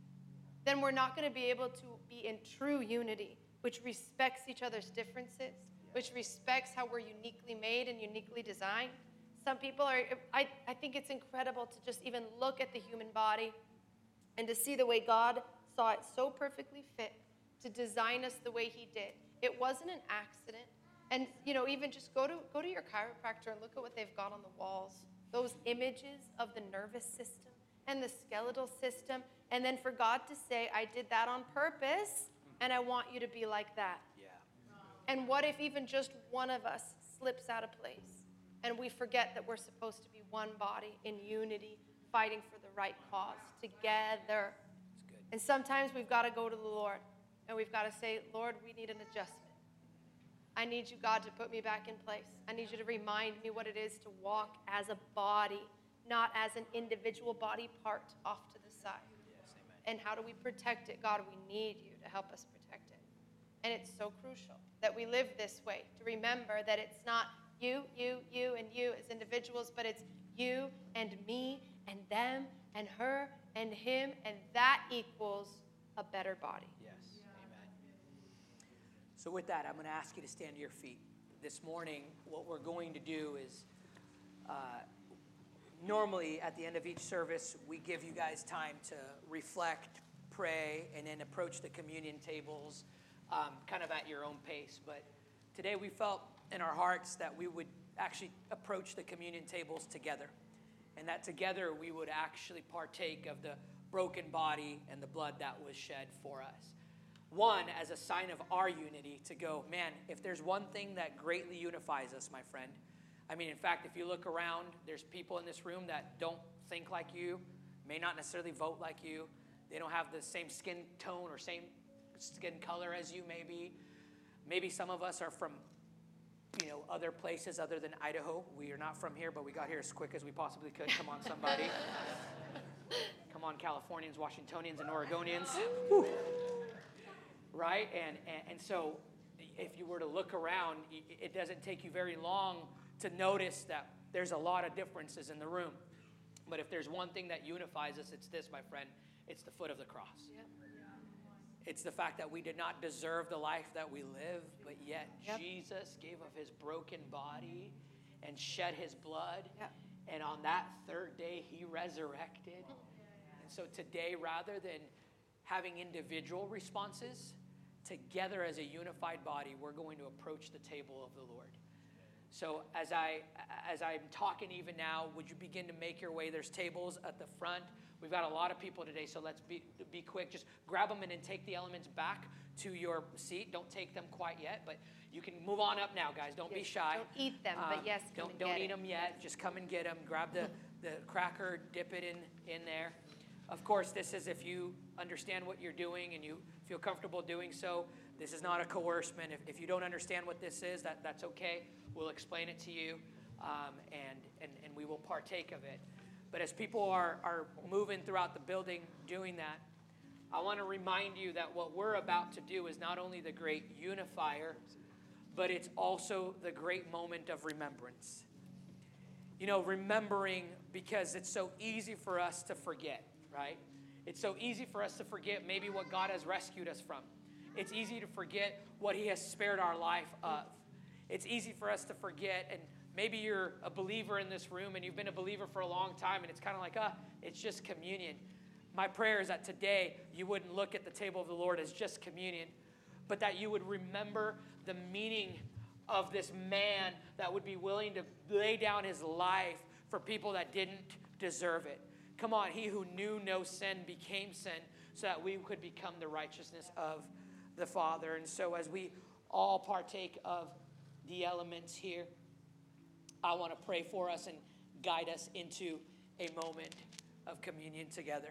then we're not going to be able to be in true unity, which respects each other's differences, which respects how we're uniquely made and uniquely designed. Some people are, I, I think it's incredible to just even look at the human body and to see the way God saw it so perfectly fit to design us the way he did. It wasn't an accident. And, you know, even just go to go to your chiropractor and look at what they've got on the walls. Those images of the nervous system and the skeletal system. And then for God to say, I did that on purpose, and I want you to be like that. Yeah. And what if even just one of us slips out of place and we forget that we're supposed to be one body in unity, fighting for the right cause together? That's good. And sometimes we've got to go to the Lord and we've got to say, Lord, we need an adjustment. I need you, God, to put me back in place. I need you to remind me what it is to walk as a body, not as an individual body part off to the side. Yes, amen. And how do we protect it? God, we need you to help us protect it. And it's so crucial that we live this way, to remember that it's not you, you, you, and you as individuals, but it's you and me and them and her and him, and that equals a better body. Yes, amen. So with that, I'm going to ask you to stand to your feet. This morning, what we're going to do is, uh, normally at the end of each service, we give you guys time to reflect, pray, and then approach the communion tables um, kind of at your own pace. But today we felt in our hearts that we would actually approach the communion tables together, and that together we would actually partake of the broken body and the blood that was shed for us. One, as a sign of our unity, to go, man, if there's one thing that greatly unifies us, my friend, I mean, in fact, if you look around, there's people in this room that don't think like you, may not necessarily vote like you. They don't have the same skin tone or same skin color as you, maybe. Maybe some of us are from, you know, other places other than Idaho. We are not from here, but we got here as quick as we possibly could. Come on, somebody. Come on, Californians, Washingtonians, and Oregonians. Whew. Right? And, and, and so if you were to look around, it doesn't take you very long to notice that there's a lot of differences in the room. But if there's one thing that unifies us, it's this, my friend. It's the foot of the cross. Yep. It's the fact that we did not deserve the life that we live, but yet yep. Jesus gave of his broken body and shed his blood. Yep. And on that third day, he resurrected. And so today, rather than having individual responses, together as a unified body, we're going to approach the table of the Lord. So as, I, as I'm talking even now, would you begin to make your way? There's tables at the front. We've got a lot of people today, so let's be, be quick. Just grab them and then take the elements back to your seat. Don't take them quite yet, but you can move on up now, guys. Don't yes, be shy. Don't eat them, um, but yes, come don't, and don't get eat it. them yet. Just come and get them. Grab the, the cracker, dip it in, in there. Of course, this is if you understand what you're doing and you feel comfortable doing so. This is not a coercement. If, if you don't understand what this is, that, that's okay. We'll explain it to you, um, and, and, and we will partake of it. But as people are, are moving throughout the building doing that, I want to remind you that what we're about to do is not only the great unifier, but it's also the great moment of remembrance. You know, remembering because it's so easy for us to forget, right? It's so easy for us to forget maybe what God has rescued us from. It's easy to forget what he has spared our life of. It's easy for us to forget, and maybe you're a believer in this room and you've been a believer for a long time and it's kind of like, ah, it's just communion. My prayer is that today you wouldn't look at the table of the Lord as just communion, but that you would remember the meaning of this man that would be willing to lay down his life for people that didn't deserve it. Come on, he who knew no sin became sin so that we could become the righteousness of the Father. And so as we all partake of the elements here, I want to pray for us and guide us into a moment of communion together.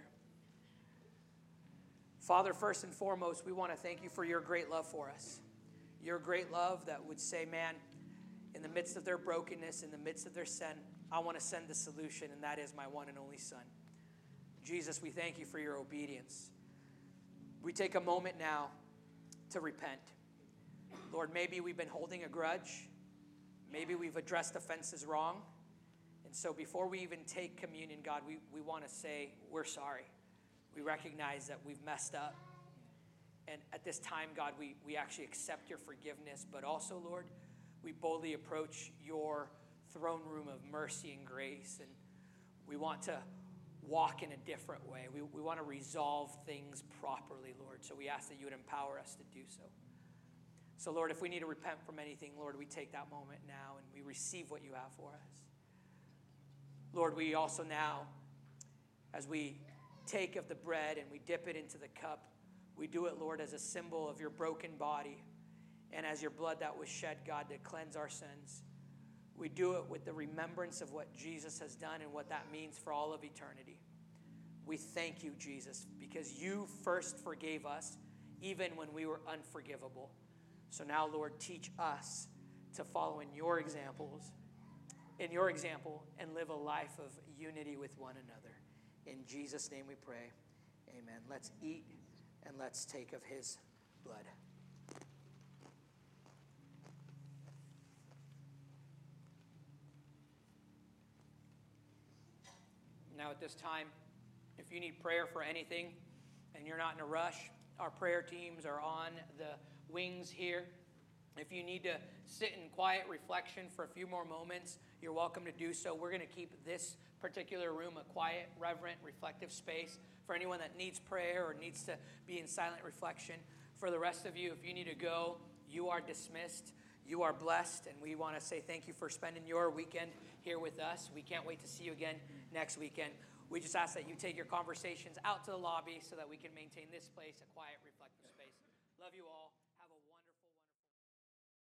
Father, first and foremost, we want to thank you for your great love for us. Your great love that would say, man, in the midst of their brokenness, in the midst of their sin, I want to send the solution, and that is my one and only Son. Jesus, we thank you for your obedience. We take a moment now to repent. Lord, maybe we've been holding a grudge. Maybe we've addressed offenses wrong. And so before we even take communion, God, we, we want to say we're sorry. We recognize that we've messed up. And at this time, God, we, we actually accept your forgiveness. But also, Lord, we boldly approach your throne room of mercy and grace. And we want to walk in a different way. We, we want to resolve things properly, Lord. So we ask that you would empower us to do so. So, Lord, if we need to repent from anything, Lord, we take that moment now and we receive what you have for us. Lord, we also now, as we take of the bread and we dip it into the cup, we do it, Lord, as a symbol of your broken body and as your blood that was shed, God, to cleanse our sins. We do it with the remembrance of what Jesus has done and what that means for all of eternity. We thank you, Jesus, because you first forgave us even when we were unforgivable. So now, Lord, teach us to follow in your examples, in your example, and live a life of unity with one another. In Jesus' name we pray. Amen. Let's eat and let's take of his blood. Now at this time, if you need prayer for anything and you're not in a rush, our prayer teams are on the wings here. If you need to sit in quiet reflection for a few more moments, you're welcome to do so. We're going to keep this particular room a quiet, reverent, reflective space for anyone that needs prayer or needs to be in silent reflection. For the rest of you, if you need to go, you are dismissed. You are blessed, and we want to say thank you for spending your weekend here with us. We can't wait to see you again next weekend. We just ask that you take your conversations out to the lobby so that we can maintain this place a quiet, reflective space. Love you all.